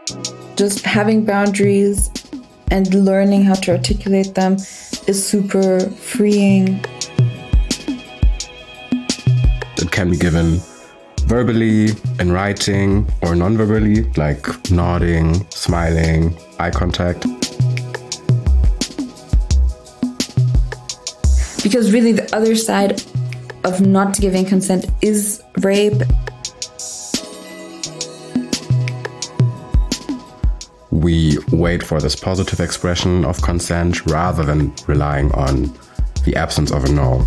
Just having boundaries and learning how to articulate them is super freeing. It can be given verbally, in writing, or non-verbally, like nodding, smiling, eye contact. Because really the other side of not giving consent is rape. We wait for this positive expression of consent rather than relying on the absence of a no.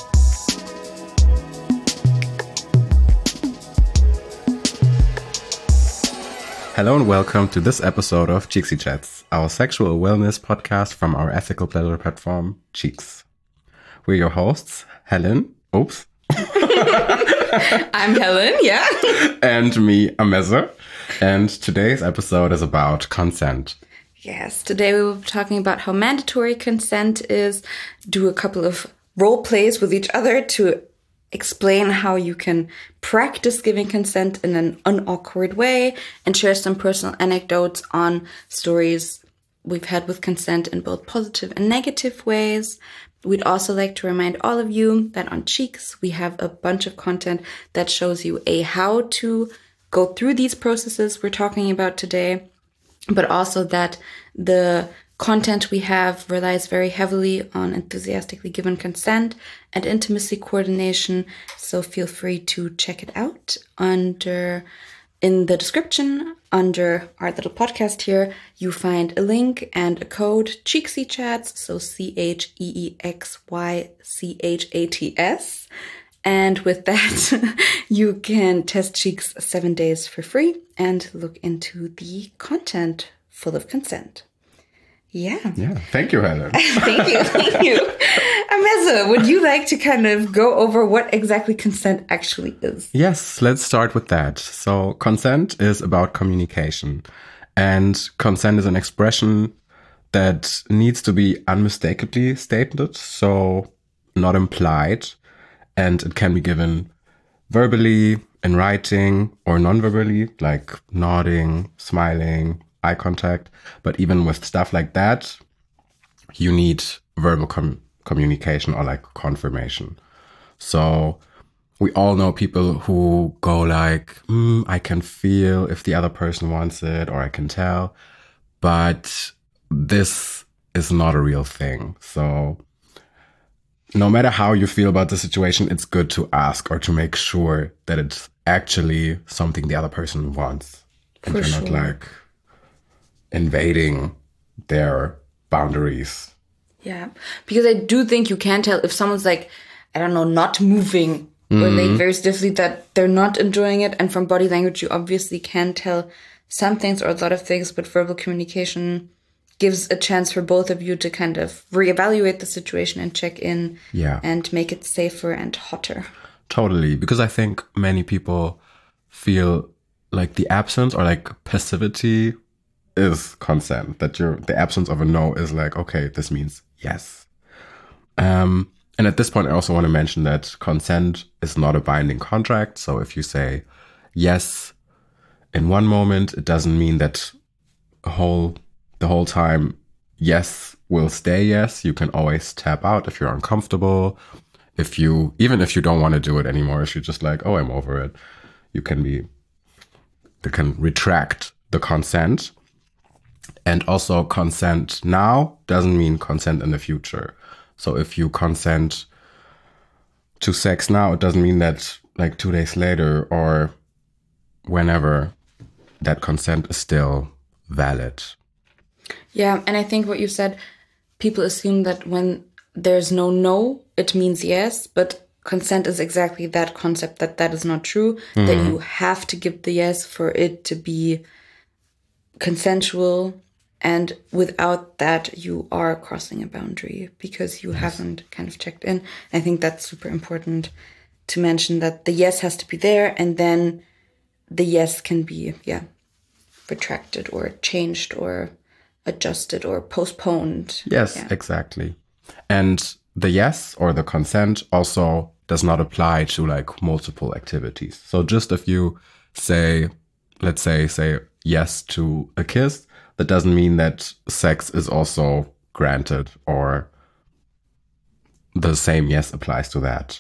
Hello and welcome to this episode of Cheeksy Chats, our sexual wellness podcast from our ethical pleasure platform, Cheeks. We're your hosts, Helen. Oops. I'm Helen, yeah. And me, Ameze. And today's episode is about consent. Yes, today we will be talking about how mandatory consent is, do a couple of role plays with each other to explain how you can practice giving consent in an unawkward way, and share some personal anecdotes on stories we've had with consent in both positive and negative ways. We'd also like to remind all of you that on Cheeks, we have a bunch of content that shows you how to go through these processes we're talking about today, but also that the content we have relies very heavily on enthusiastically given consent and intimacy coordination. So feel free to check it out in the description under our little podcast here. You find a link and a code Cheeksy Chats, so CHEEXYCHATS. And with that, you can test Cheeks 7 days for free and look into the content full of consent. Yeah. Thank you, Helen. Thank you. Ameze, would you like to kind of go over what exactly consent actually is? Yes, let's start with that. So consent is about communication, and consent is an expression that needs to be unmistakably stated, so not implied, and it can be given verbally, in writing, or non-verbally, like nodding, smiling, eye contact. But even with stuff like that, you need verbal communication or like confirmation. So we all know people who go like, I can feel if the other person wants it, or I can tell. But this is not a real thing. So no matter how you feel about the situation, it's good to ask or to make sure that it's actually something the other person wants. And For you're sure. not like invading their boundaries. Yeah, because I do think you can tell if someone's like, I don't know, not moving or like very stiffly, that they're not enjoying it. And from body language, you obviously can tell some things or a lot of things, but verbal communication gives a chance for both of you to kind of reevaluate the situation and check in and make it safer and hotter. Totally. Because I think many people feel like the absence or like passivity is consent, that the absence of a no is like, okay, this means yes. And at this point, I also want to mention that consent is not a binding contract. So if you say yes in one moment, it doesn't mean that the whole time yes will stay yes. You can always tap out if you're uncomfortable. Even if you don't want to do it anymore, if you're just like, oh, I'm over it, you can retract the consent. And also consent now doesn't mean consent in the future. So if you consent to sex now, it doesn't mean that like 2 days later or whenever that consent is still valid. Yeah, and I think what you said, people assume that when there's no, it means yes, but consent is exactly that concept, that is not true, that you have to give the yes for it to be consensual, and without that you are crossing a boundary because you haven't kind of checked in. I think that's super important to mention, that the yes has to be there, and then the yes can be retracted or changed or adjusted or postponed. Yes, exactly. And the yes or the consent also does not apply to like multiple activities. So just if you say, let's say yes to a kiss, that doesn't mean that sex is also granted, or the same yes applies to that.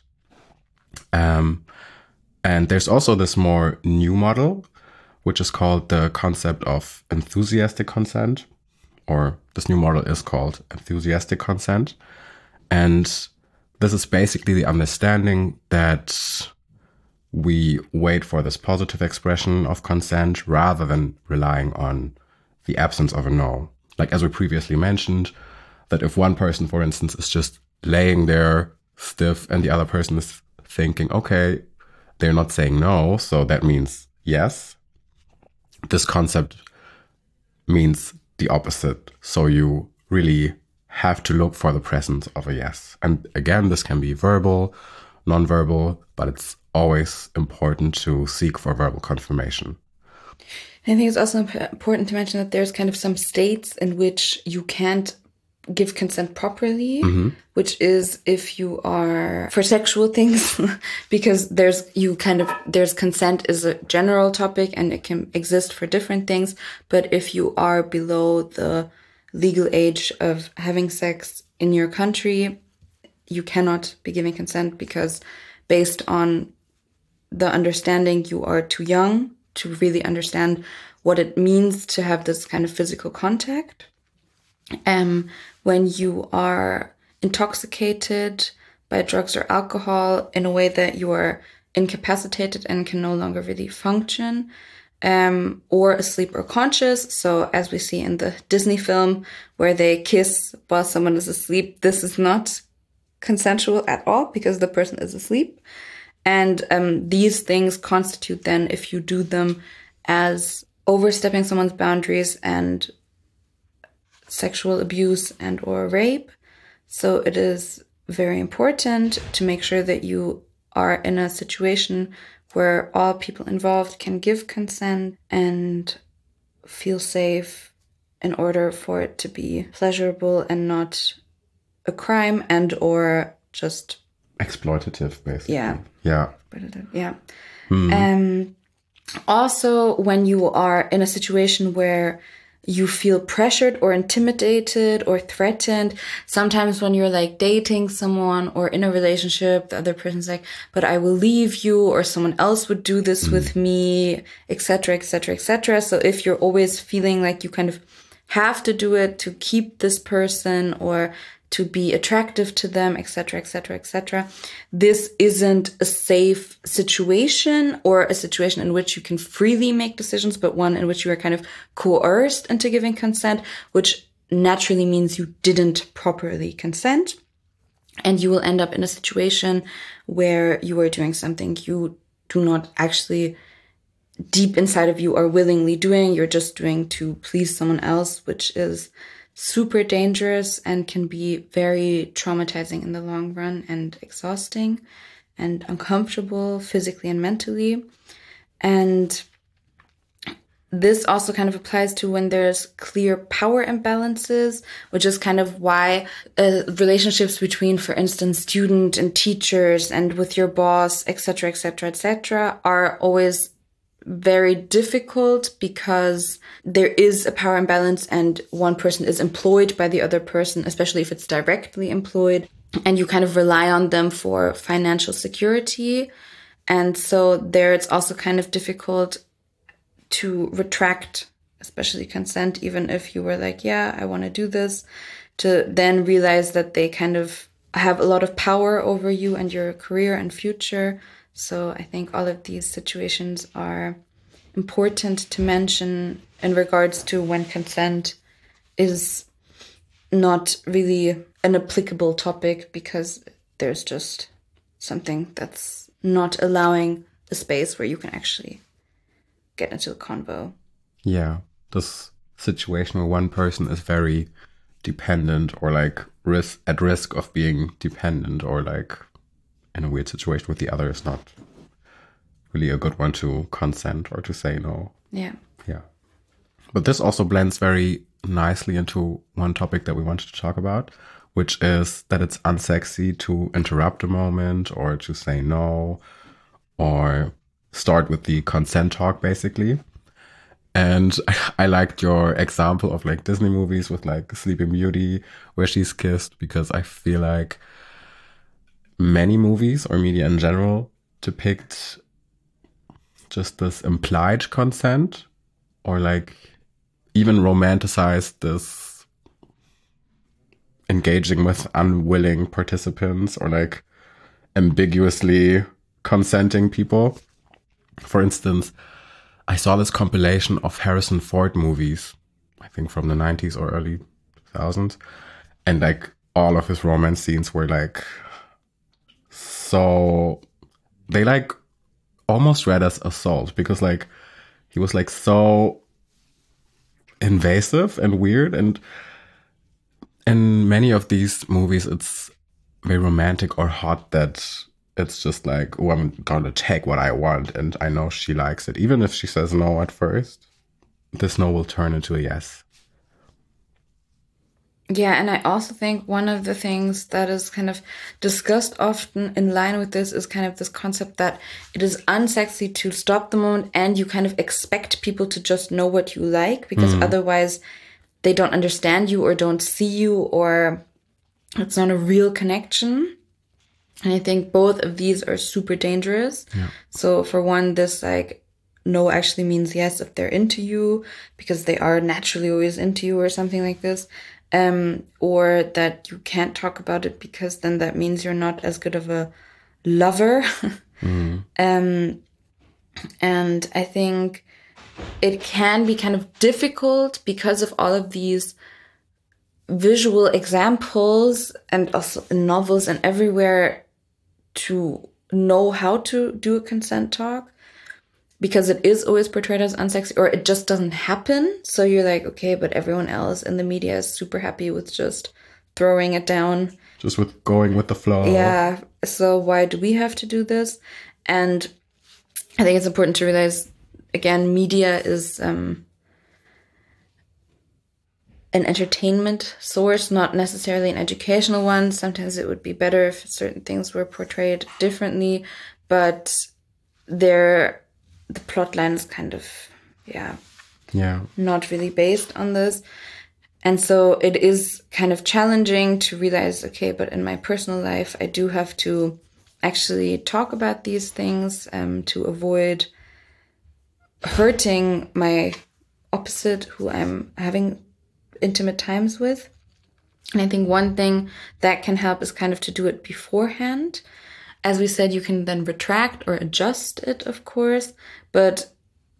And there's also this more new model, which is called the concept of enthusiastic consent, or this new model is called enthusiastic consent. And this is basically the understanding that we wait for this positive expression of consent rather than relying on the absence of a no. Like, as we previously mentioned, that if one person, for instance, is just laying there stiff and the other person is thinking, okay, they're not saying no, so that means yes. This concept means the opposite. So you really have to look for the presence of a yes. And again, this can be verbal, non-verbal, but it's always important to seek for verbal confirmation. I think it's also important to mention that there's kind of some states in which you can't give consent properly, which is if you are for sexual things, because there's consent is a general topic and it can exist for different things. But if you are below the legal age of having sex in your country, you cannot be giving consent, because based on the understanding, you are too young to really understand what it means to have this kind of physical contact. When you are intoxicated by drugs or alcohol in a way that you are incapacitated and can no longer really function, or asleep or conscious. So as we see in the Disney film where they kiss while someone is asleep, this is not consensual at all because the person is asleep. And these things constitute then, if you do them, as overstepping someone's boundaries and sexual abuse and or rape. So it is very important to make sure that you are in a situation where all people involved can give consent and feel safe in order for it to be pleasurable and not a crime and or just exploitative, basically. Yeah. Yeah. Yeah. Also, when you are in a situation where you feel pressured or intimidated or threatened, sometimes when you're like dating someone or in a relationship, the other person's like, but I will leave you, or someone else would do this with me, etc., etc., etc. So if you're always feeling like you kind of have to do it to keep this person or to be attractive to them, etc., etc., etc., this isn't a safe situation or a situation in which you can freely make decisions, but one in which you are kind of coerced into giving consent, which naturally means you didn't properly consent. And you will end up in a situation where you are doing something you do not actually deep inside of you are willingly doing. You're just doing to please someone else, which is super dangerous and can be very traumatizing in the long run and exhausting and uncomfortable physically and mentally. And this also kind of applies to when there's clear power imbalances, which is kind of why relationships between, for instance, student and teachers and with your boss, etc., etc., etc., are always very difficult, because there is a power imbalance and one person is employed by the other person, especially if it's directly employed, and you kind of rely on them for financial security. And so there it's also kind of difficult to retract, especially consent, even if you were like, yeah, I want to do this, to then realize that they kind of have a lot of power over you and your career and future. So I think all of these situations are important to mention in regards to when consent is not really an applicable topic, because there's just something that's not allowing a space where you can actually get into a convo. Yeah, this situation where one person is very dependent or like at risk of being dependent, or like in a weird situation with the other, is not really a good one to consent or to say no. Yeah. Yeah. But this also blends very nicely into one topic that we wanted to talk about, which is that it's unsexy to interrupt a moment or to say no or start with the consent talk, basically. And I liked your example of like Disney movies with like Sleeping Beauty where she's kissed, because I feel like many movies or media in general depict just this implied consent, or like even romanticize this engaging with unwilling participants, or like ambiguously consenting people. For instance, I saw this compilation of Harrison Ford movies, I think from the 90s or early 2000s. And like all of his romance scenes were like, so they like almost read as assault, because like he was like so invasive and weird. And in many of these movies, it's very romantic or hot that it's just like, oh, I'm gonna take what I want, and I know she likes it. Even if she says no at first, this no will turn into a yes. Yeah, and I also think one of the things that is kind of discussed often in line with this is kind of this concept that it is unsexy to stop the moment and you kind of expect people to just know what you like, because otherwise they don't understand you or don't see you, or it's not a real connection. And I think both of these are super dangerous. Yeah. So for one, this like no actually means yes if they're into you, because they are naturally always into you or something like this. Or that you can't talk about it because then that means you're not as good of a lover. And I think it can be kind of difficult because of all of these visual examples, and also in novels and everywhere, to know how to do a consent talk, because it is always portrayed as unsexy, or it just doesn't happen. So you're like, okay, but everyone else in the media is super happy with just throwing it down. Just with going with the flow. Yeah. So why do we have to do this? And I think it's important to realize, again, media is an entertainment source, not necessarily an educational one. Sometimes it would be better if certain things were portrayed differently, but the plot line is kind of, not really based on this. And so it is kind of challenging to realize, okay, but in my personal life, I do have to actually talk about these things to avoid hurting my opposite, who I'm having intimate times with. And I think one thing that can help is kind of to do it beforehand. As we said, you can then retract or adjust it, of course, but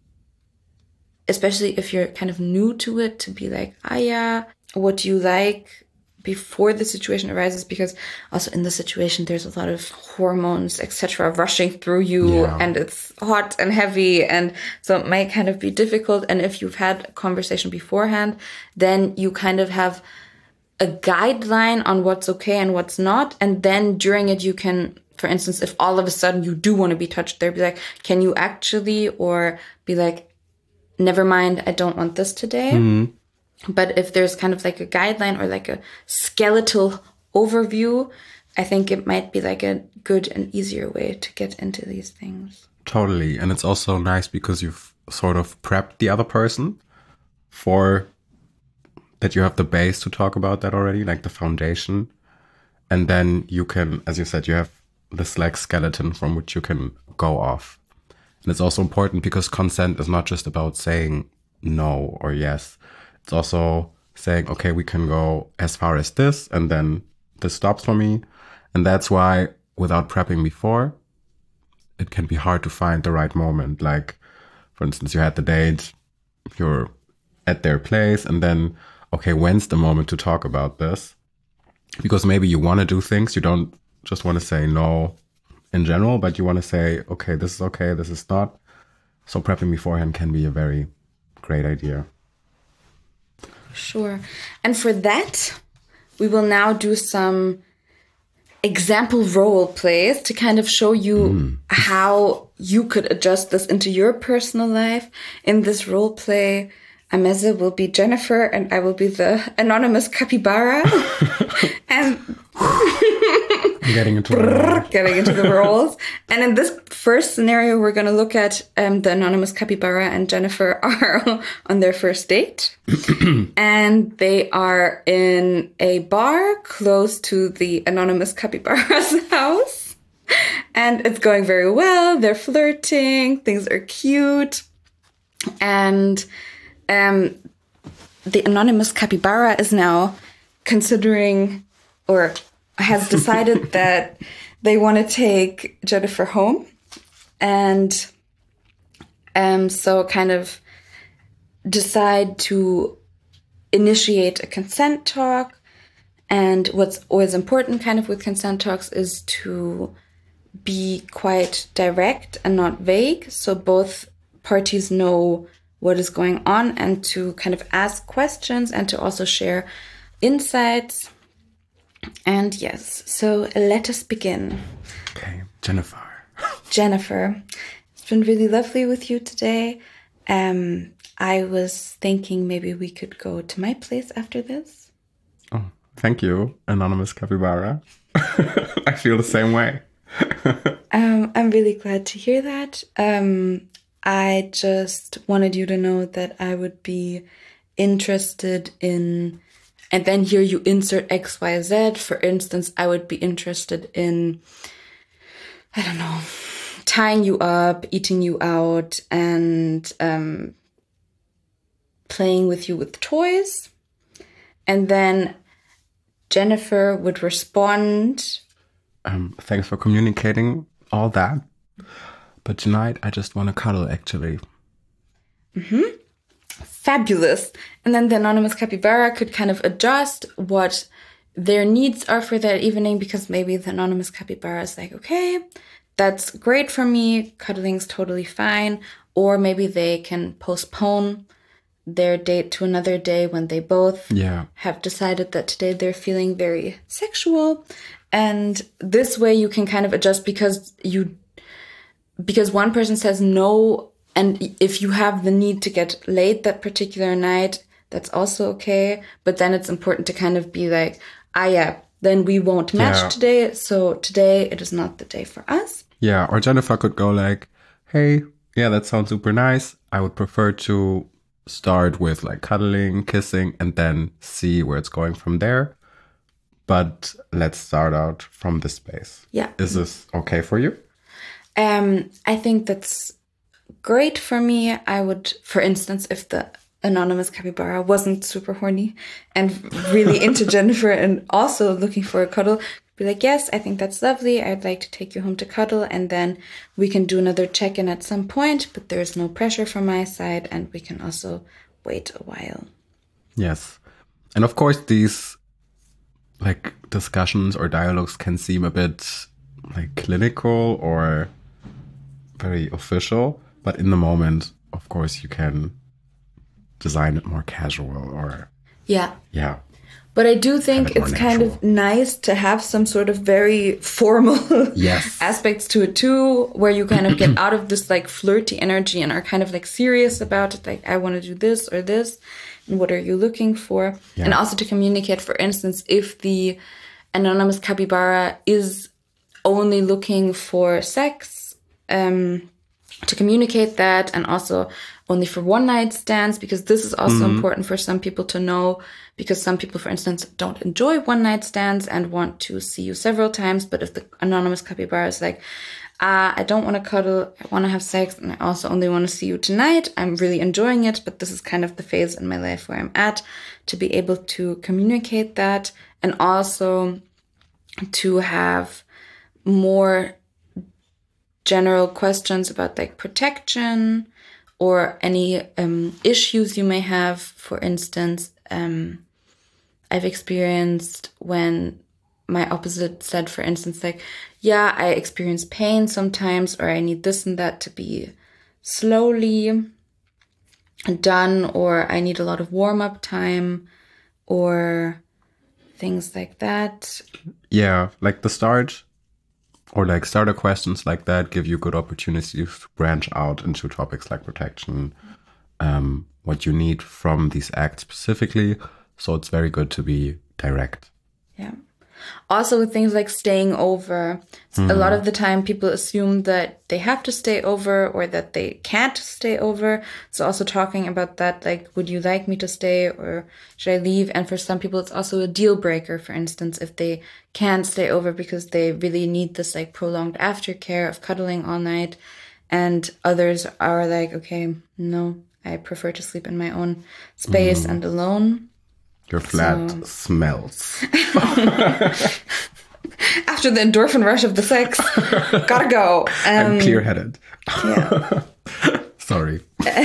especially if you're kind of new to it, to be like, what do you like before the situation arises? Because also in the situation, there's a lot of hormones, etc., rushing through you, and it's hot and heavy. And so it might kind of be difficult. And if you've had a conversation beforehand, then you kind of have a guideline on what's okay and what's not. And then during it, you can, for instance, if all of a sudden you do want to be touched there, be like, can you actually, or be like, never mind, I don't want this today. But if there's kind of like a guideline or like a skeletal overview, I think it might be like a good and easier way to get into these things. Totally. And it's also nice because you've sort of prepped the other person for that. You have the base to talk about that already, like the foundation. And then you can, as you said, you have this like skeleton from which you can go off. And it's also important because consent is not just about saying no or yes. It's also saying, okay, we can go as far as this, and then this stops for me. And that's why without prepping before, it can be hard to find the right moment. Like, for instance, you had the date, you're at their place, and then, okay, when's the moment to talk about this? Because maybe you want to do things, you don't just want to say no in general, but you want to say, okay, this is not. So prepping beforehand can be a very great idea. Sure. And for that, we will now do some example role plays to kind of show you how you could adjust this into your personal life. In this role play, Ameze will be Jennifer, and I will be the anonymous capybara. And Getting into the roles. And in this first scenario, we're going to look at the anonymous capybara and Jennifer are on their first date. And they are in a bar close to the anonymous capybara's house. And it's going very well. They're flirting. Things are cute. And the anonymous capybara is now considering or has decided that they want to take Jennifer home. And so kind of decide to initiate a consent talk. And what's always important kind of with consent talks is to be quite direct and not vague. So both parties know what is going on and to kind of ask questions and to also share insights. And yes, so let us begin. Okay, Jennifer. Jennifer, it's been really lovely with you today. I was thinking maybe we could go to my place after this. Oh, thank you, anonymous capybara. I feel the same way. I'm really glad to hear that. I just wanted you to know that I would be interested in, and then here you insert X, Y, Z. For instance, I would be interested in, I don't know, tying you up, eating you out, and playing with you with toys. And then Jennifer would respond. Thanks for communicating all that. But tonight, I just want to cuddle, actually. Mm-hmm. Fabulous. And then the anonymous capybara could kind of adjust what their needs are for that evening, because maybe the anonymous capybara is like, okay, that's great for me. Cuddling's totally fine. Or maybe they can postpone their date to another day when they both have decided that today they're feeling very sexual. And this way you can kind of adjust because one person says no, and if you have the need to get laid that particular night, that's also okay. But then it's important to kind of be like, then we won't match today. So today it is not the day for us. Yeah, or Jennifer could go like, hey, that sounds super nice. I would prefer to start with like cuddling, kissing, and then see where it's going from there. But let's start out from this space. Yeah. Is this okay for you? I think that's great for me. I would, for instance, if the anonymous capybara wasn't super horny and really into Jennifer and also looking for a cuddle, be like, yes, I think that's lovely. I'd like to take you home to cuddle, and then we can do another check-in at some point, but there's no pressure from my side, and we can also wait a while. Yes. And of course, these like discussions or dialogues can seem a bit like clinical or very official, but in the moment, of course, you can design it more casual or yeah. But I do think it's kind of nice to have some sort of very formal aspects to it too, where you kind of get out of this like flirty energy and are kind of like serious about it, like I want to do this or this, and what are you looking for? Yeah. And also to communicate, for instance, if the anonymous capybara is only looking for sex, to communicate that, and also only for one night stands, because this is also important for some people to know, because some people, for instance, don't enjoy one night stands and want to see you several times. But if the anonymous capybara is like, I don't want to cuddle, I want to have sex, and I also only want to see you tonight, I'm really enjoying it, but this is kind of the phase in my life where I'm at, to be able to communicate that, and also to have more general questions about like protection or any issues you may have. For instance, I've experienced when my opposite said, for instance, like, yeah, I experience pain sometimes, or I need this and that to be slowly done, or I need a lot of warm-up time, or things like that. Yeah, like the start, or like starter questions like that give you good opportunities to branch out into topics like protection, what you need from these acts specifically. So it's very good to be direct. Yeah. Also with things like staying over, a lot of the time people assume that they have to stay over or that they can't stay over. So also talking about that, like, would you like me to stay or should I leave? And for some people, it's also a deal breaker, for instance, if they can't stay over because they really need this like prolonged aftercare of cuddling all night. And others are like, okay, no, I prefer to sleep in my own space and alone. Your flat smells. After the endorphin rush of the sex, gotta go. I'm clear-headed. Yeah. Sorry.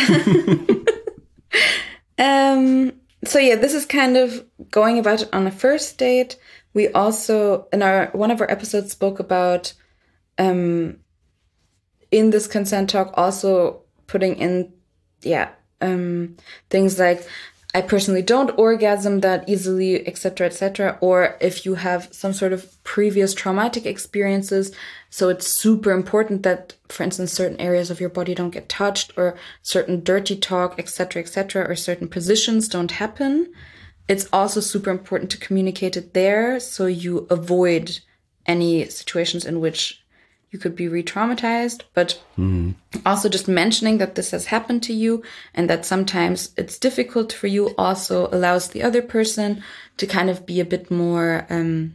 So yeah, this is kind of going about it on a first date. We also, in one of our episodes, spoke about in this consent talk also putting in, things like, I personally don't orgasm that easily, etc., etc. Or if you have some sort of previous traumatic experiences, so it's super important that, for instance, certain areas of your body don't get touched, or certain dirty talk, etc., etc., or certain positions don't happen. It's also super important to communicate it there, so you avoid any situations in which you could be re-traumatized, but also just mentioning that this has happened to you and that sometimes it's difficult for you also allows the other person to kind of be a bit more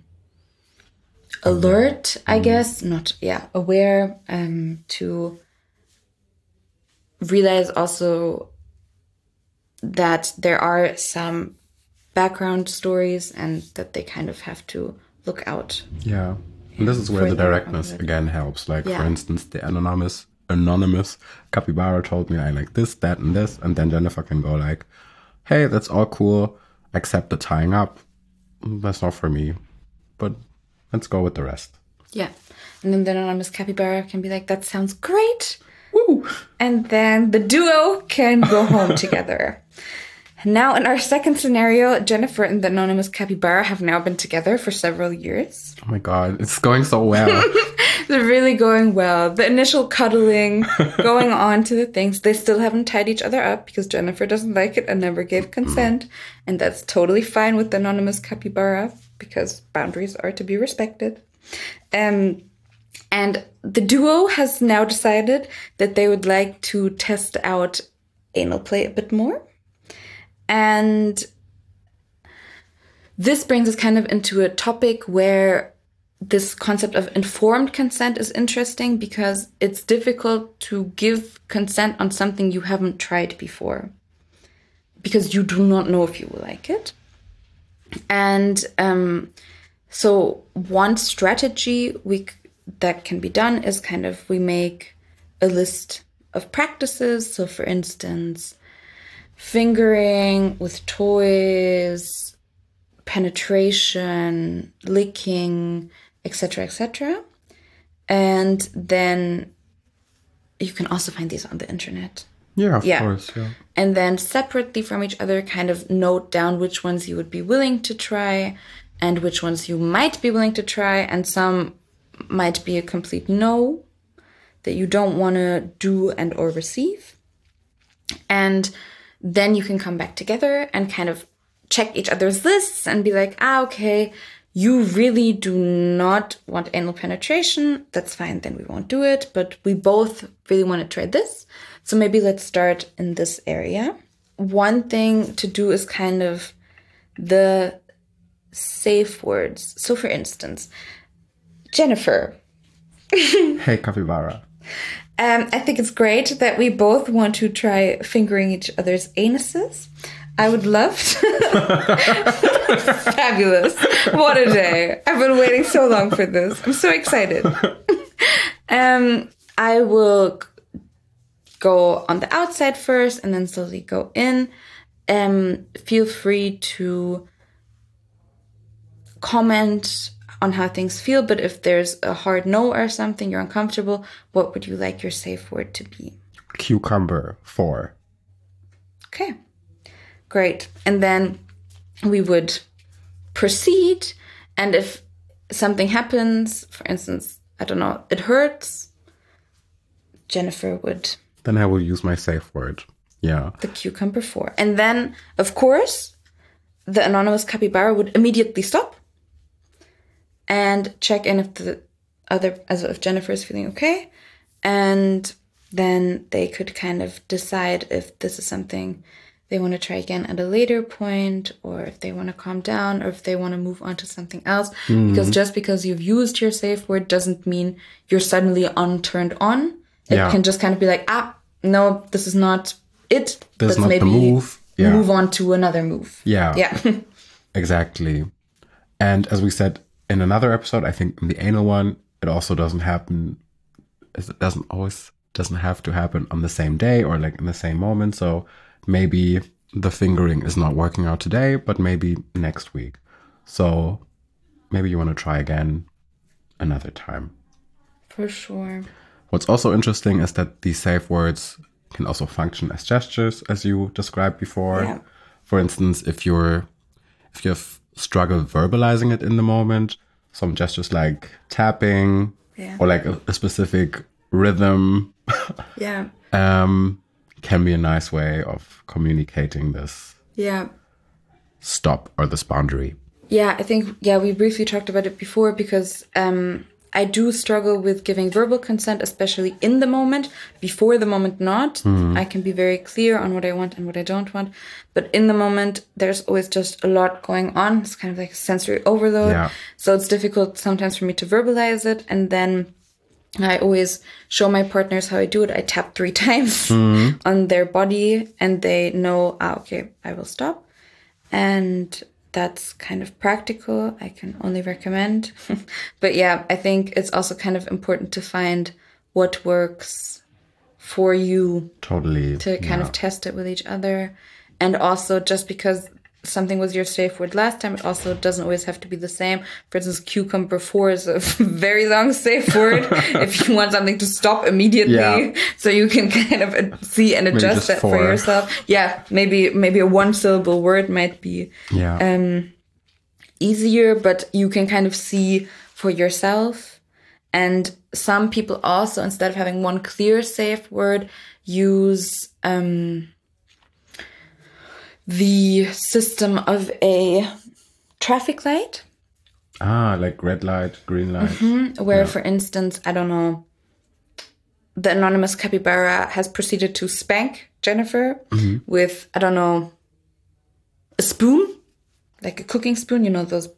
alert, I guess, aware, to realize also that there are some background stories and that they kind of have to look out. Yeah. And this is where the directness again helps. Like, for instance, the anonymous capybara told me I like this, that, and this. And then Jennifer can go like, hey, that's all cool, except the tying up. That's not for me. But let's go with the rest. Yeah. And then the anonymous capybara can be like, that sounds great. Woo! And then the duo can go home together. Now, in our second scenario, Jennifer and the anonymous capybara have now been together for several years. Oh my God, it's going so well. They're really going well. The initial cuddling, going on to the things. They still haven't tied each other up because Jennifer doesn't like it and never gave consent. And that's totally fine with the anonymous capybara because boundaries are to be respected. And the duo has now decided that they would like to test out anal play a bit more. And this brings us kind of into a topic where this concept of informed consent is interesting because it's difficult to give consent on something you haven't tried before because you do not know if you will like it. And so one strategy that can be done is kind of we make a list of practices. So for instance, fingering with toys, penetration, licking, etc., etc. And then you can also find these on the internet. Yeah, of course. Yeah. And then separately from each other, kind of note down which ones you would be willing to try and which ones you might be willing to try. And some might be a complete no, that you don't want to do and or receive. And then you can come back together and kind of check each other's lists and be like, okay, you really do not want anal penetration. That's fine, then we won't do it. But we both really want to try this. So maybe let's start in this area. One thing to do is kind of the safe words. So for instance, Jennifer. Hey, capybara. I think it's great that we both want to try fingering each other's anuses. I would love to. Fabulous. What a day. I've been waiting so long for this. I'm so excited. I will go on the outside first and then slowly go in. Feel free to comment on how things feel, but if there's a hard no or something, you're uncomfortable, what would you like your safe word to be? Cucumber 4. Okay, great. And then we would proceed, and if something happens, for instance, I don't know, it hurts, Jennifer would... Then I will use my safe word. Yeah. the cucumber 4. And then, of course, the anonymous capybara would immediately stop and check in if Jennifer is feeling okay. And then they could kind of decide if this is something they want to try again at a later point, or if they want to calm down, or if they want to move on to something else. Because just because you've used your safe word doesn't mean you're suddenly turned on. It can just kind of be like, no, this is not it. This is not maybe the move. Yeah. move on to another move. Yeah. Yeah. Exactly. And as we said in another episode, I think in the anal one, it also doesn't happen. It doesn't have to happen on the same day or like in the same moment. So maybe the fingering is not working out today, but maybe next week. So maybe you want to try again another time. For sure. What's also interesting is that these safe words can also function as gestures, as you described before. Yeah. For instance, if you have struggled verbalizing it in the moment, some gestures like tapping or like a specific rhythm can be a nice way of communicating this stop or this boundary. Yeah, I think, we briefly talked about it before because I do struggle with giving verbal consent, especially in the moment. Before the moment, not. I can be very clear on what I want and what I don't want. But in the moment, there's always just a lot going on. It's kind of like sensory overload. Yeah. So it's difficult sometimes for me to verbalize it. And then I always show my partners how I do it. I tap 3 times on their body and they know, okay, I will stop. And that's kind of practical. I can only recommend. But yeah, I think it's also kind of important to find what works for you. Totally. To kind of test it with each other. And also just because something was your safe word last time, it also doesn't always have to be the same. For instance, cucumber 4 is a very long safe word if you want something to stop immediately. Yeah. So you can kind of see and adjust that 4. For yourself. Yeah, maybe a 1-syllable word might be easier, but you can kind of see for yourself. And some people also, instead of having one clear safe word, use the system of a traffic light. Like red light, green light. Where, for instance, I don't know, the anonymous capybara has proceeded to spank Jennifer with, I don't know, a spoon, like a cooking spoon, you know, those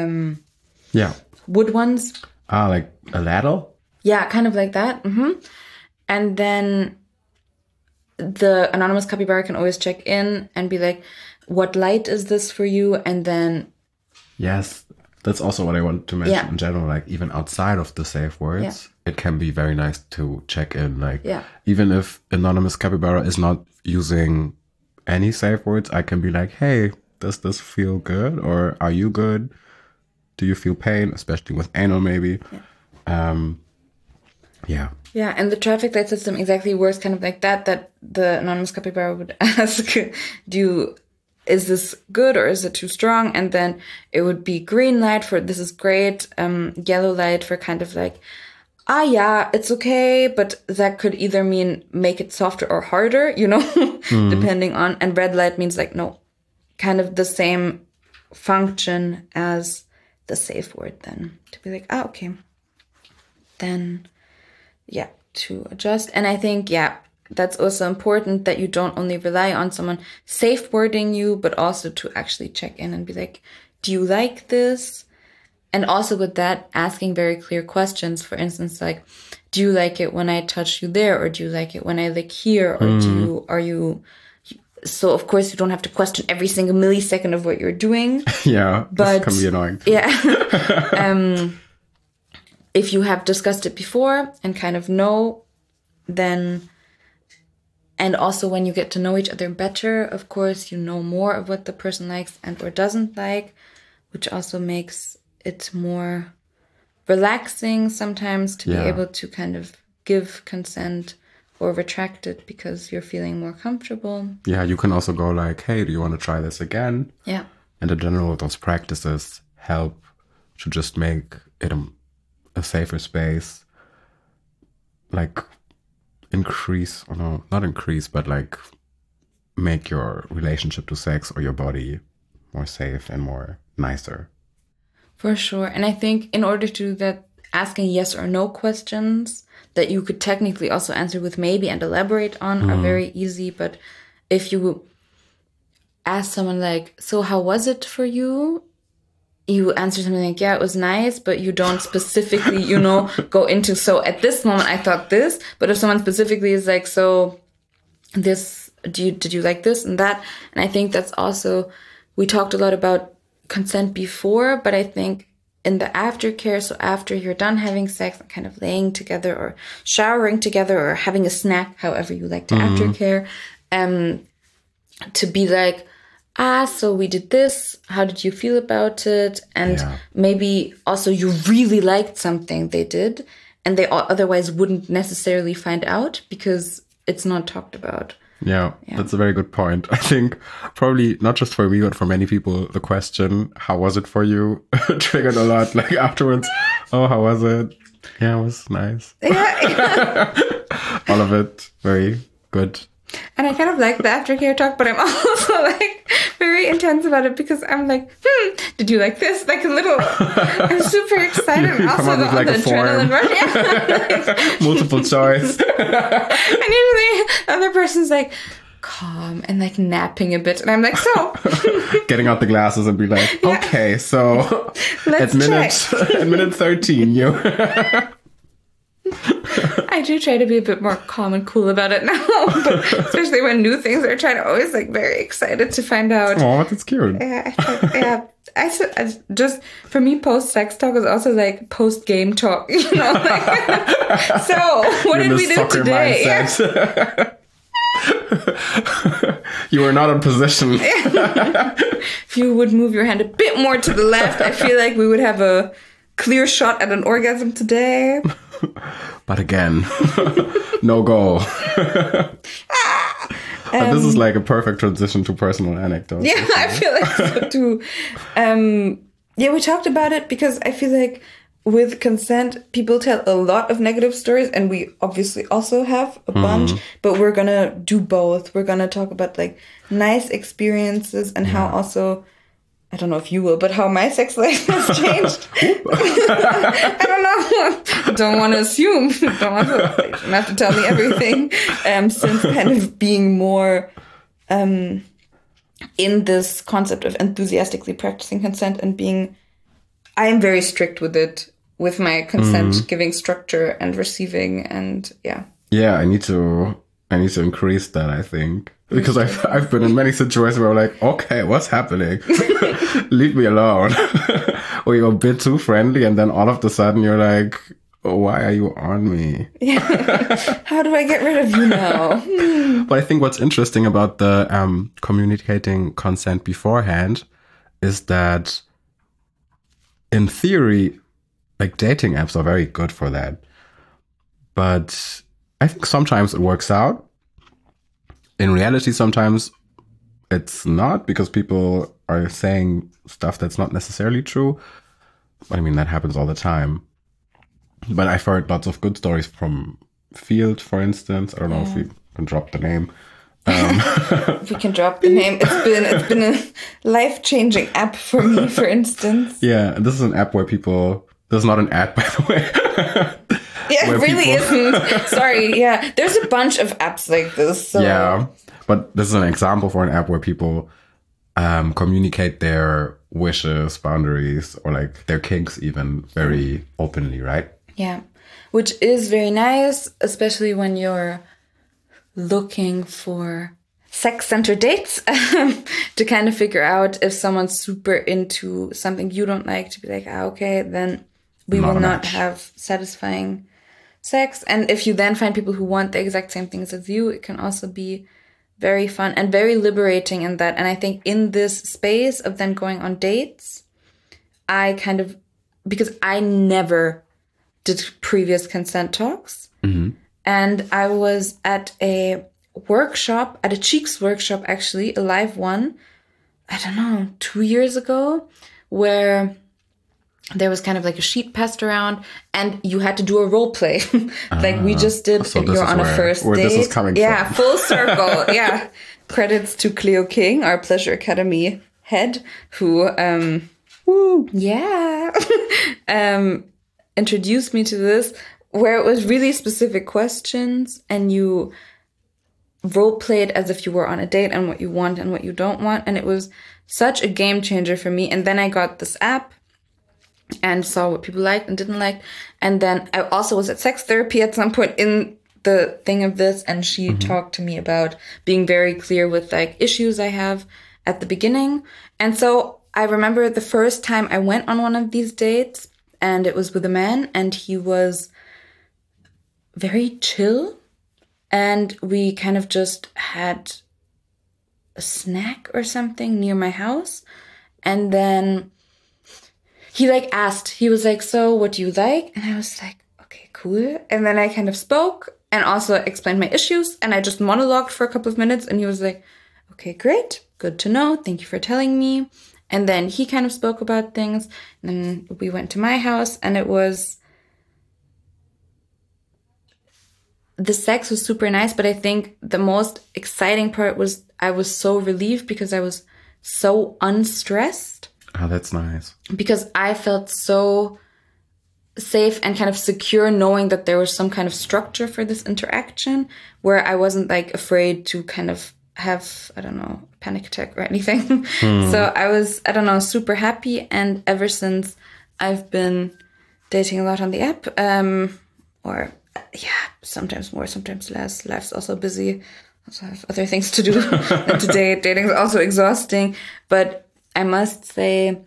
wood ones. Like a ladle? Yeah, kind of like that. And then the anonymous capybara can always check in and be like, what light is this for you? And then... Yes, that's also what I want to mention in general. Like, even outside of the safe words, it can be very nice to check in. Like, even if anonymous capybara is not using any safe words, I can be like, hey, does this feel good? Or are you good? Do you feel pain? Especially with anal, maybe. Yeah, and the traffic light system exactly works kind of like that the anonymous capybara would ask, is this good or is it too strong? And then it would be green light for this is great, yellow light for kind of like, yeah, it's okay, but that could either mean make it softer or harder, you know, depending on, and red light means like, no, kind of the same function as the safe word then, to be like, okay, then... Yeah, to adjust. And I think, that's also important that you don't only rely on someone safe wording you, but also to actually check in and be like, do you like this? And also with that, asking very clear questions. For instance, like, do you like it when I touch you there? Or do you like it when I lick here? Or are you... So, of course, you don't have to question every single millisecond of what you're doing. Yeah, but this can be annoying. Yeah. If you have discussed it before and kind of know, then, and also when you get to know each other better, of course, you know more of what the person likes and or doesn't like, which also makes it more relaxing sometimes to be able to kind of give consent or retract it because you're feeling more comfortable. Yeah, you can also go like, hey, do you want to try this again? Yeah. And in general, those practices help to just make it a safer space, like increase, or no, not increase, but like make your relationship to sex or your body more safe and more nicer. For sure. And I think in order to do that, asking yes or no questions that you could technically also answer with maybe and elaborate on are very easy. But if you ask someone like, so how was it for you? You answer something like, yeah, it was nice, but you don't specifically, go into, so at this moment I thought this. But if someone specifically is like, so this, did you like this and that? And I think that's also, we talked a lot about consent before, but I think in the aftercare, so after you're done having sex, kind of laying together or showering together or having a snack, however you like to aftercare, to be like, so we did this, how did you feel about it? And maybe also you really liked something they did and they otherwise wouldn't necessarily find out because it's not talked about. Yeah, that's a very good point. I think probably not just for me, but for many people, the question, how was it for you? Triggered a lot. Like afterwards, oh, how was it? Yeah, it was nice. Yeah. All of it, very good. And I kind of like the aftercare talk, but I'm also like very intense about it because I'm like, did you like this? Like a little, I'm super excited. You also come up with like a adrenaline rush. Yeah. Multiple choice. And usually the other person's like calm and like napping a bit. And I'm like, so. Getting out the glasses and be like, okay, so at minute 13, you. I do try to be a bit more calm and cool about it now, but especially when new things are trying to always like very excited to find out. Oh, that's cute. Yeah, I just for me, post sex talk is also like post game talk. Like, so what did we do today? Yeah. You were not in position. If you would move your hand a bit more to the left, I feel like we would have a clear shot at an orgasm today. But again, no go. But this is like a perfect transition to personal anecdotes. Yeah, I feel like so too. We talked about it because I feel like with consent, people tell a lot of negative stories, and we obviously also have a bunch, but we're gonna do both. We're gonna talk about like nice experiences and how also, I don't know if you will, but how my sex life has changed. I don't know. Don't want to assume. You don't have to tell me everything. Since kind of being more in this concept of enthusiastically practicing consent and I am very strict with it, with my consent giving structure and receiving, and yeah. Yeah, I need to increase that, I think. Because I've been in many situations where I'm like, okay, what's happening? Leave me alone. Or you're a bit too friendly, and then all of a sudden you're like, oh, why are you on me? Yeah. How do I get rid of you now? But I think what's interesting about the communicating consent beforehand is that in theory, like dating apps are very good for that. But I think sometimes it works out. In reality, sometimes it's not, because people are saying stuff that's not necessarily true. But I mean, that happens all the time. But I've heard lots of good stories from Field, for instance. I don't know if we can drop the name. We can drop the name. It's been a life-changing app for me, for instance. Yeah, and this is an app where people... This is not an ad, by the way. Yeah, it really isn't. Sorry, yeah. There's a bunch of apps like this. So. Yeah, but this is an example for an app where people communicate their wishes, boundaries, or like their kinks even very openly, right? Yeah, which is very nice, especially when you're looking for sex-centered dates to kind of figure out if someone's super into something you don't like, to be like, okay, then we will not have satisfying sex. And if you then find people who want the exact same things as you, it can also be very fun and very liberating in that. And I think in this space of then going on dates, because I never did previous consent talks. Mm-hmm. And I was at a workshop, at a Cheeks workshop, actually, a live one, I don't know, 2 years ago, where there was kind of like a sheet passed around and you had to do a role play. Like we just did, so you're on a first date. This is coming from. Full circle. Yeah. credits to Cleo King, our Pleasure Academy head, who, introduced me to this, where it was really specific questions and you role played as if you were on a date and what you want and what you don't want. And it was such a game changer for me. And then I got this app and saw what people liked and didn't like. And then I also was at sex therapy at some point in the thing of this. And she talked to me about being very clear with like issues I have at the beginning. And so I remember the first time I went on one of these dates, and it was with a man, and he was very chill. And we kind of just had a snack or something near my house. And then he like asked, he was like, so what do you like? And I was like, okay, cool. And then I kind of spoke and also explained my issues. And I just monologued for a couple of minutes. And he was like, okay, great. Good to know. Thank you for telling me. And then he kind of spoke about things. And then we went to my house, and it was... the sex was super nice, but I think the most exciting part was I was so relieved because I was so unstressed. Oh, that's nice. Because I felt so safe and kind of secure knowing that there was some kind of structure for this interaction where I wasn't like afraid to kind of have, I don't know, a panic attack or anything. So I was, I don't know, super happy. And ever since I've been dating a lot on the app, sometimes more, sometimes less. Life's also busy. Also have other things to do than to date. Dating is also exhausting. But I must say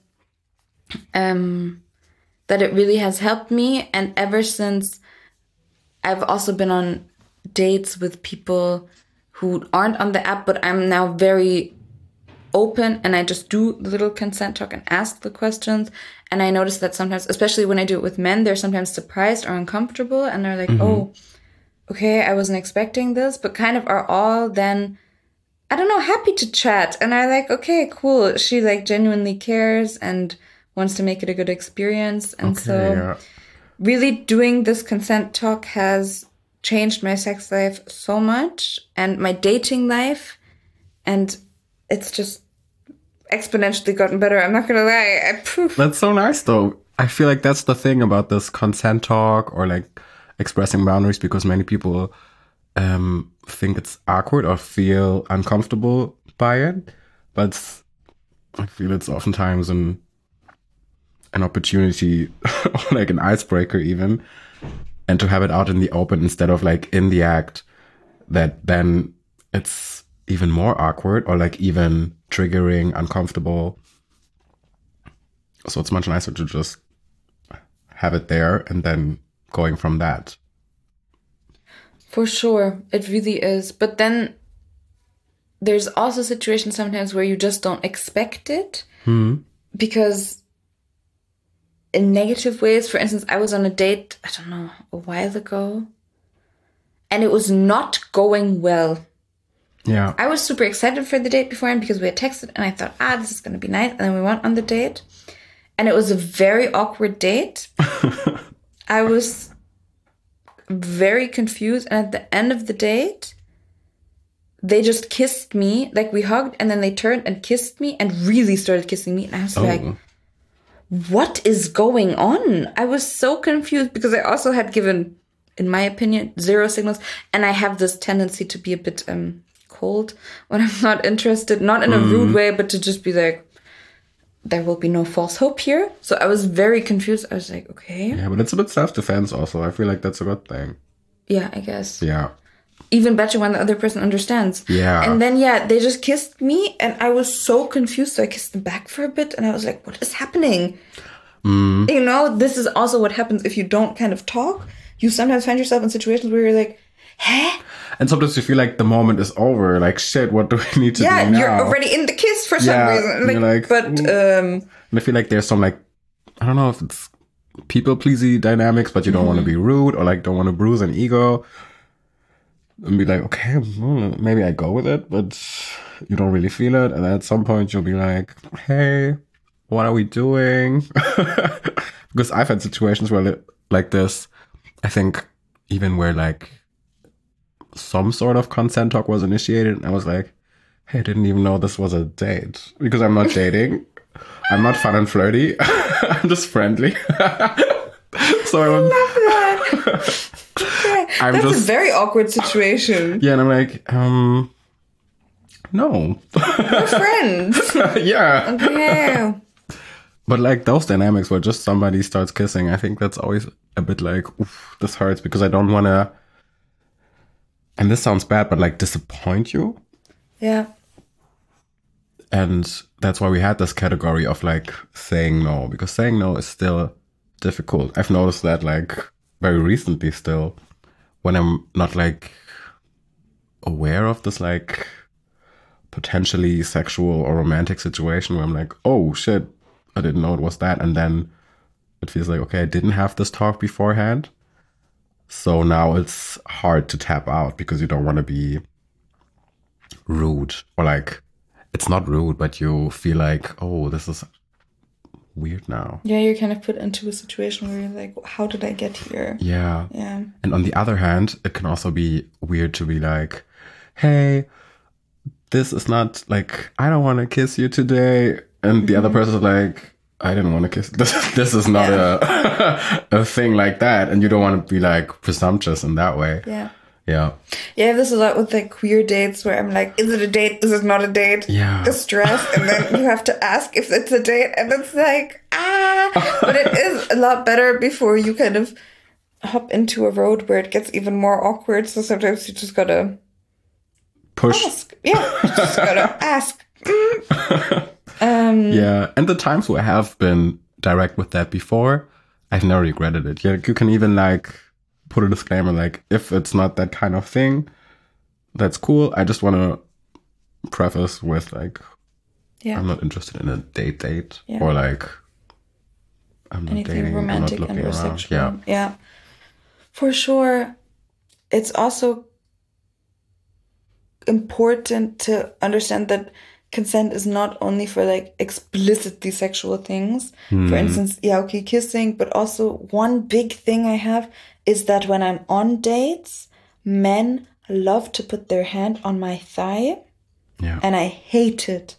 that it really has helped me. And ever since, I've also been on dates with people who aren't on the app, but I'm now very open and I just do the little consent talk and ask the questions. And I notice that sometimes, especially when I do it with men, they're sometimes surprised or uncomfortable and they're like, oh, okay, I wasn't expecting this, but kind of are all then, I don't know, happy to chat. And I'm like, okay, cool. She like genuinely cares and wants to make it a good experience. And really doing this consent talk has changed my sex life so much and my dating life. And it's just exponentially gotten better. I'm not going to lie. That's so nice, though. I feel like that's the thing about this consent talk or like expressing boundaries, because many people think it's awkward or feel uncomfortable by it. But I feel it's oftentimes an opportunity or like an icebreaker even. And to have it out in the open instead of like in the act, that then it's even more awkward or like even triggering, uncomfortable. So it's much nicer to just have it there and then going from that. For sure. It really is. But then there's also situations sometimes where you just don't expect it because in negative ways. For instance, I was on a date, I don't know, a while ago, and it was not going well. Yeah. I was super excited for the date beforehand because we had texted and I thought, this is going to be nice. And then we went on the date and it was a very awkward date. I was very confused. And at the end of the date, they just kissed me. Like we hugged and then they turned and kissed me and really started kissing me. And I was like, what is going on? I was so confused because I also had given, in my opinion, zero signals. And I have this tendency to be a bit cold when I'm not interested, not in a rude way, but to just be like, there will be no false hope here. So I was very confused. I was like, okay. Yeah, but it's a bit self-defense also. I feel like that's a good thing. Yeah, I guess. Yeah. Even better when the other person understands. Yeah. And then, they just kissed me and I was so confused. So I kissed them back for a bit and I was like, what is happening? You know, this is also what happens if you don't kind of talk. You sometimes find yourself in situations where you're like, huh? And sometimes you feel like the moment is over. Like, shit, what do we need to do now? Yeah, you're already in the kiss for some reason. And I feel like there's some like, I don't know if it's people-pleasy dynamics, but you don't want to be rude or like don't want to bruise an ego. And be like, okay, well, maybe I go with it, but you don't really feel it. And at some point you'll be like, hey, what are we doing? Because I've had situations where like this, I think even where like some sort of consent talk was initiated and I was like, hey, I didn't even know this was a date because I'm not dating. I'm not fun and flirty. I'm just friendly. So I love that. Okay. That's a very awkward situation. Yeah, and I'm like, no. We're friends. Yeah. Okay. But like those dynamics where just somebody starts kissing, I think that's always a bit like, oof, this hurts because I don't want to, and this sounds bad, but like disappoint you. Yeah. And that's why we had this category of like saying no, because saying no is still difficult. I've noticed that like very recently still, when I'm not like aware of this like potentially sexual or romantic situation where I'm like, oh shit, I didn't know it was that. And then it feels like, okay, I didn't have this talk beforehand. So now it's hard to tap out because you don't want to be rude or like, it's not rude, but you feel like, oh, this is weird now. Yeah, you're kind of put into a situation where you're like, how did I get here? Yeah. Yeah. And on the other hand, it can also be weird to be like, hey, this is not like, I don't want to kiss you today. And the other person is like, I didn't want to kiss. This is not a thing like that. And you don't want to be like presumptuous in that way. Yeah. Yeah. Yeah, there's a lot with like queer dates where I'm like, is it a date? Is it not a date? Yeah. The stress. And then you have to ask if it's a date. And it's like, But it is a lot better before you kind of hop into a road where it gets even more awkward. So sometimes you just gotta push. Ask. Yeah, you just gotta ask. Yeah. And the times where I have been direct with that before, I've never regretted it. Yeah, you can even like put a disclaimer like, if it's not that kind of thing, that's cool. I just want to preface with like, I'm not interested in a date or like, I'm not anything dating, romantic I'm not and looking around. sexual. Yeah, for sure. It's also important to understand that consent is not only for like explicitly sexual things. For instance, kissing, but also one big thing I have is that when I'm on dates, men love to put their hand on my thigh. Yeah. And I hate it.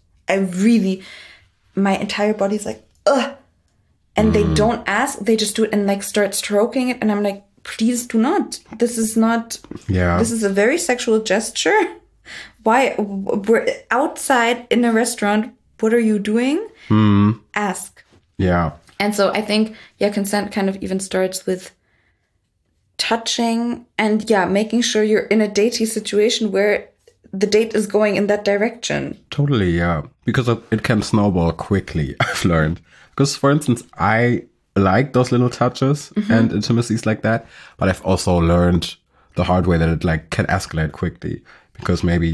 My entire body's like, ugh. And they don't ask, they just do it and like start stroking it. And I'm like, please do not. This is not, this is a very sexual gesture. Why? We're outside in a restaurant. What are you doing? Ask. Yeah. And so I think, consent kind of even starts with touching and, making sure you're in a datey situation where the date is going in that direction. Totally, yeah. Because it can snowball quickly, I've learned. Because, for instance, I like those little touches and intimacies like that. But I've also learned the hard way that it like can escalate quickly. Because maybe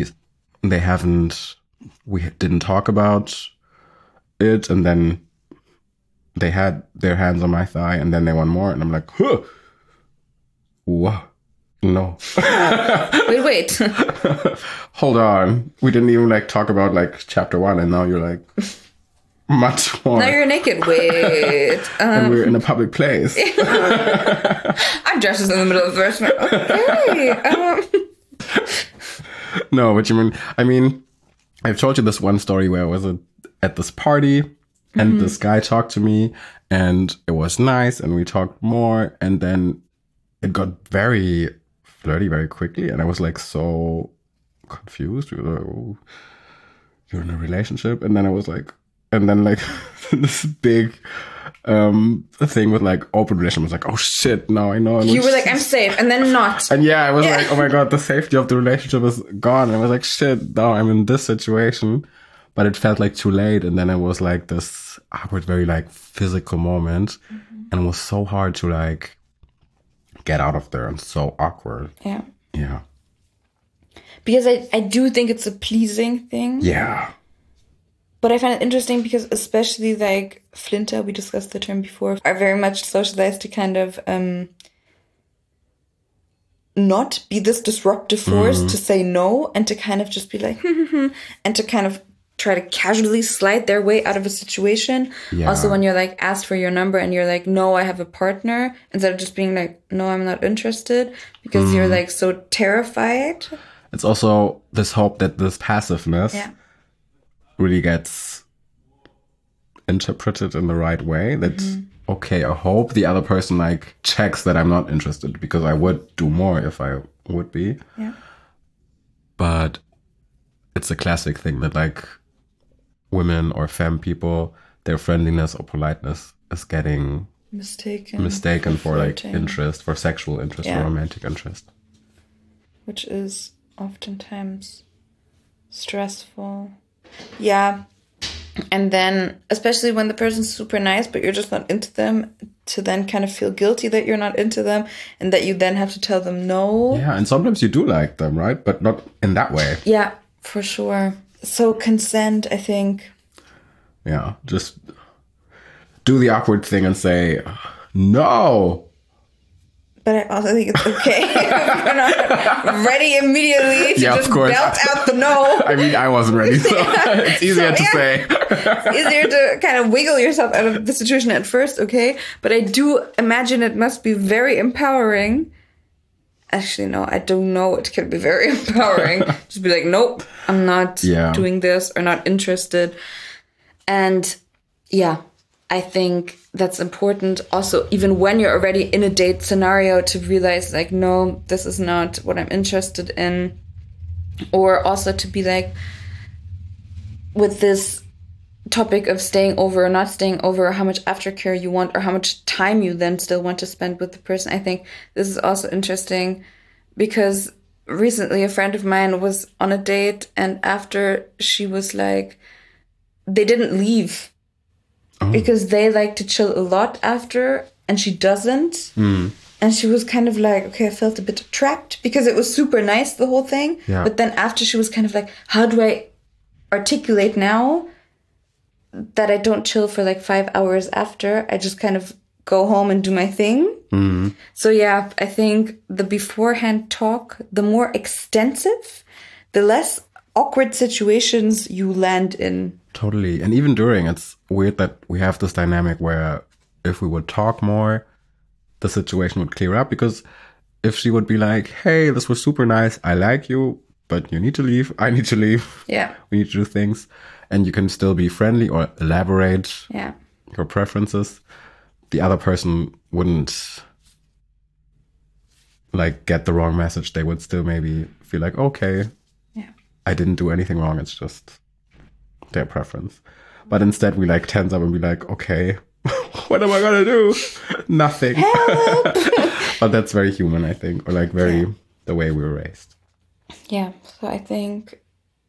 we didn't talk about it, and then they had their hands on my thigh, and then they want more, and I'm like, huh, whoa, no. Wait. Hold on. We didn't even like talk about like chapter 1, and now you're like much more. Now you're naked. Wait. And we're in a public place. I'm dressed in the middle of the restaurant. Okay. No, what you mean? I mean, I've told you this one story where I was at this party and this guy talked to me and it was nice and we talked more and then it got very flirty very quickly and I was like so confused. We were like, oh, you're in a relationship? And then I was like, and then like this big thing with like open relation was like, oh shit, no, I know. You were like, I'm safe, and then not. And I was like, oh my God, the safety of the relationship is gone. And I was like, shit, no, I'm in this situation. But it felt like too late. And then it was like this awkward, very like physical moment. And it was so hard to like get out of there and so awkward. Yeah. Yeah. Because I do think it's a pleasing thing. Yeah. But I find it interesting because especially like Flinter, we discussed the term before, are very much socialized to kind of not be this disruptive force, to say no and to kind of just be like, and to kind of try to casually slide their way out of a situation. Yeah. Also, when you're like asked for your number and you're like, no, I have a partner, instead of just being like, no, I'm not interested, because you're like so terrified. it's also this hope that this passiveness really gets interpreted in the right way. That, okay, I hope the other person like checks that I'm not interested, because I would do more if I would be. Yeah. But it's a classic thing that like women or femme people, their friendliness or politeness is getting mistaken for like interest, for sexual interest, for romantic interest. Which is oftentimes stressful. Yeah. And then, especially when the person's super nice, but you're just not into them, to then kind of feel guilty that you're not into them and that you then have to tell them no. Yeah, and sometimes you do like them, right? But not in that way. Yeah, for sure. So consent, I think. Yeah, just do the awkward thing and say, no. But I also think it's okay if you're not ready immediately to just belt out the no. I mean, I wasn't ready, so it's easier to say. It's easier to kind of wiggle yourself out of the situation at first, okay? But I do imagine it must be very empowering. Actually, no, I don't know. It can be very empowering. Just be like, nope, I'm not doing this or not interested. And yeah, I think that's important also, even when you're already in a date scenario, to realize like, no, this is not what I'm interested in. Or also to be like, with this topic of staying over or not staying over, or how much aftercare you want, or how much time you then still want to spend with the person. I think this is also interesting, because recently a friend of mine was on a date, and after, she was like, they didn't leave. Because they like to chill a lot after, and she doesn't. And she was kind of like, okay, I felt a bit trapped, because it was super nice, the whole thing. Yeah. But then after, she was kind of like, how do I articulate now that I don't chill for like 5 hours after? I just kind of go home and do my thing. So yeah, I think the beforehand talk, the more extensive, the less awkward situations you land in. Totally. And even during, it's weird that we have this dynamic where if we would talk more, the situation would clear up. Because if she would be like, hey, this was super nice, I like you, but you need to leave, I need to leave. Yeah. We need to do things. And you can still be friendly or elaborate your preferences. The other person wouldn't like get the wrong message. They would still maybe feel like, okay, I didn't do anything wrong. It's just their preference. But instead we like tense up and be like, okay, what am I gonna do? Nothing. But that's very human, I think, or like very the way we were raised. Yeah, so I think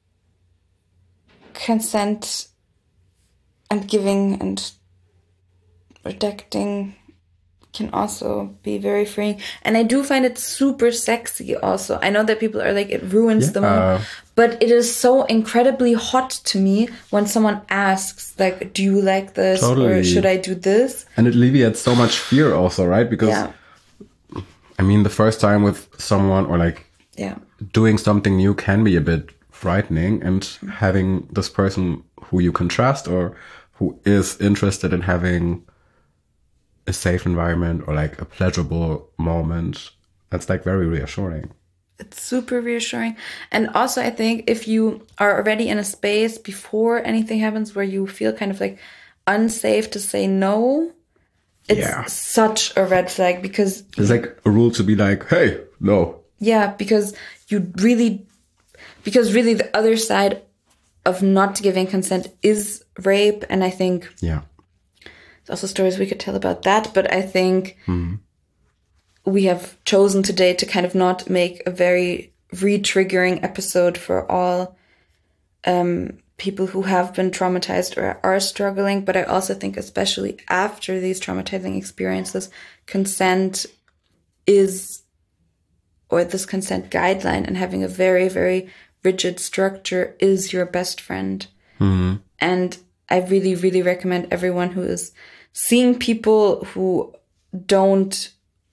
consent and giving and rejecting can also be very freeing. And I do find it super sexy also. I know that people are like, it ruins the mood. But it is so incredibly hot to me when someone asks, like, do you like this? Or should I do this? And it alleviates so much fear also, right? Because, I mean, the first time with someone or like doing something new can be a bit frightening. And having this person who you can trust or who is interested in having a safe environment or like a pleasurable moment, that's like very reassuring. It's super reassuring. And also, I think if you are already in a space before anything happens where you feel kind of like unsafe to say no, it's such a red flag, because it's like a rule to be like, hey, no. Yeah, because really the other side of not giving consent is rape. And I think there's also stories we could tell about that. But I think we have chosen today to kind of not make a very re-triggering episode for all people who have been traumatized or are struggling. But I also think, especially after these traumatizing experiences, consent is, or this consent guideline and having a very, very rigid structure is your best friend. And I really, really recommend everyone who is seeing people who don't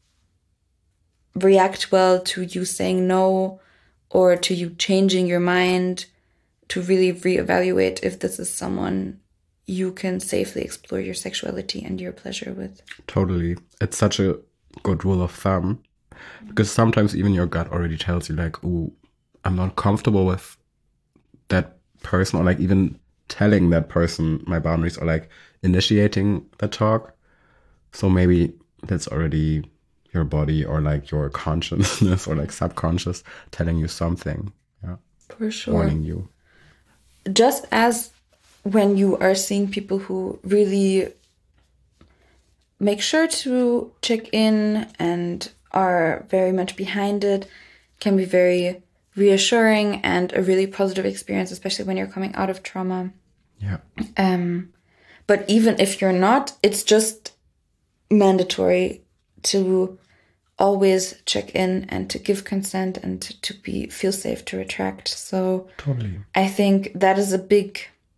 react well to you saying no or to you changing your mind, to really reevaluate if this is someone you can safely explore your sexuality and your pleasure with. Totally. It's such a good rule of thumb, because sometimes even your gut already tells you like, ooh, I'm not comfortable with that person, or like even telling that person my boundaries, or like initiating the talk. So maybe that's already your body, or like your consciousness, or like subconscious telling you something. Yeah. For sure. Warning you. Just as when you are seeing people who really make sure to check in and are very much behind it, can be very reassuring and a really positive experience, especially when you're coming out of trauma. Yeah. But even if you're not, it's just mandatory to always check in and to give consent and to feel safe to retract. So Totally. I think that is a big,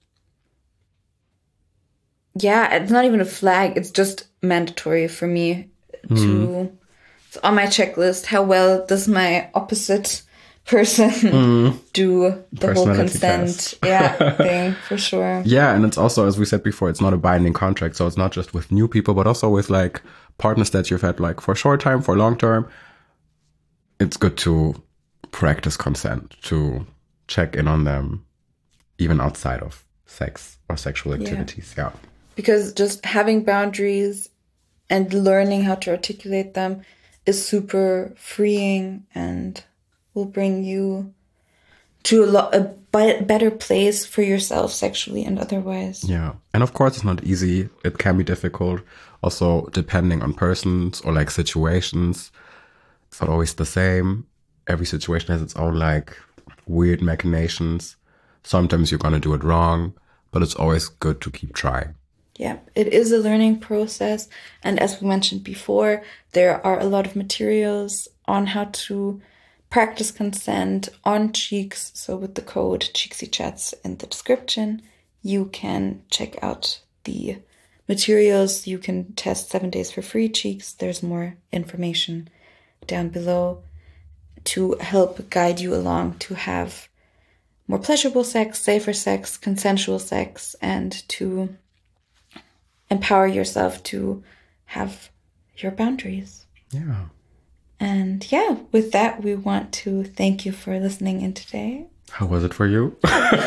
it's not even a flag. It's just mandatory for me to, it's on my checklist. How well does my opposite person do the whole consent thing, for sure. Yeah, and it's also, as we said before, it's not a binding contract. So it's not just with new people, but also with like partners that you've had like for a short time, for long term. It's good to practice consent, to check in on them, even outside of sex or sexual activities. Yeah. Because just having boundaries and learning how to articulate them is super freeing and will bring you to a better place for yourself sexually and otherwise. Yeah. And of course, it's not easy. It can be difficult. Also, depending on persons or like situations, it's not always the same. Every situation has its own like weird machinations. Sometimes you're going to do it wrong, but it's always good to keep trying. Yeah, it is a learning process. And as we mentioned before, there are a lot of materials on how to practice consent on Cheeks. So with the code Cheeksy Chats in the description, you can check out the materials. You can test 7 days for free Cheeks. There's more information down below to help guide you along to have more pleasurable sex, safer sex, consensual sex, and to empower yourself to have your boundaries. Yeah. And with that, we want to thank you for listening in today. How was it for you?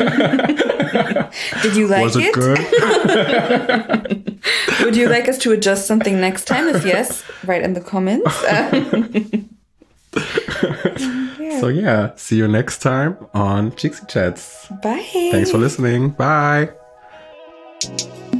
Did you like it? Was it good? Would you like us to adjust something next time? If yes, write in the comments. So see you next time on Cheeksy Chats. Bye. Thanks for listening. Bye.